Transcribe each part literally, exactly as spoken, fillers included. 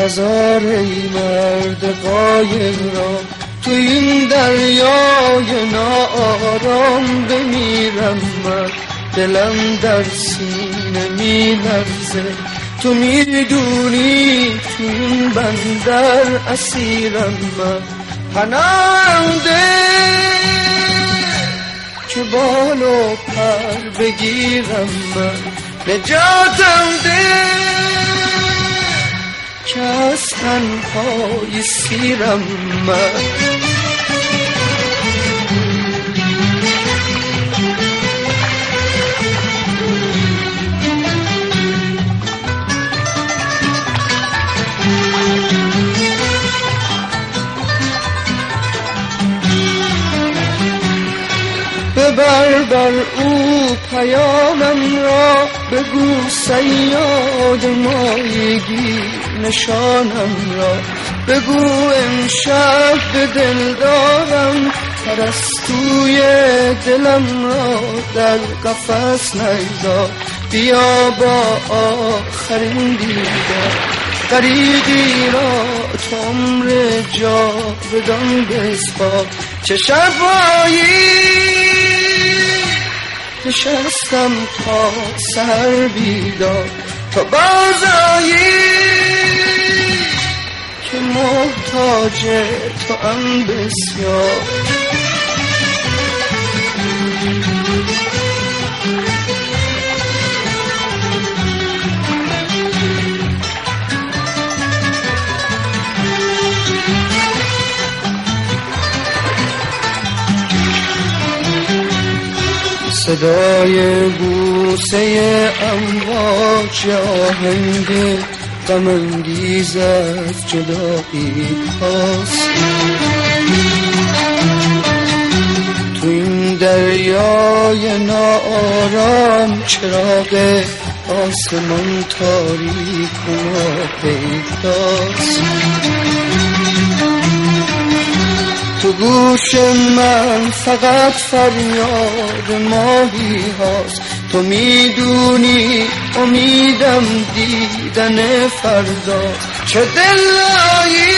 نزار ای مرد قایق را تو این دریای ناآرام بمیرم من، دلم در سینه می لرزه، تو میدونی تو این بندر اسیرم من. پناهم ده که بال و پر بگیرم من، نجاتم ده که از تنهای سیرم من. ببر بر او پیامم را، بگو صیاد ماهیگیر نشانم را، بگو امشب به دل دارم پرستوی دلم را در قفس نگذار. بیا با آخرین دیدار غریقی را تو عمر جاودان بسپار. چه شبایی نشستم تا سر بیدار، تو بازایی که محتاج تو ام بسیار. صدای بوسه امواج آهنگ غم انگیز از جدایی هاست. تو این دریای ناآرام چراغ آسمان تاریک و ناپیداست. تو گوش من فقط فریاد ماهی هاست، تو میدونی امیدم دیدن فردا. چه دلایی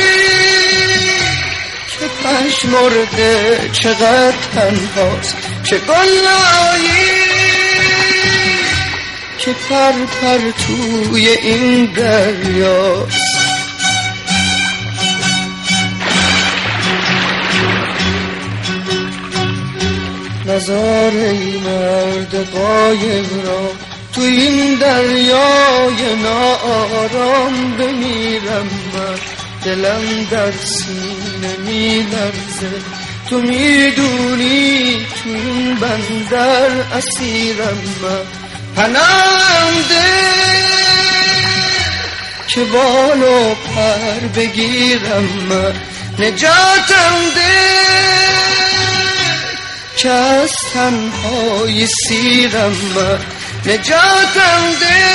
که پژمرده چقدر تنهاست، چه گلایی که پر پر توی این دریاست. نزار ای مرد قایق را تو این دریای ناآرام بمیرم من، دلم در سینه می لرزه، تو میدونی تو این بندر اسیرم من. پناهم ده که بال و پر بگیرم من، نجاتم ده که از تنهای سیرم من، نجاتم ده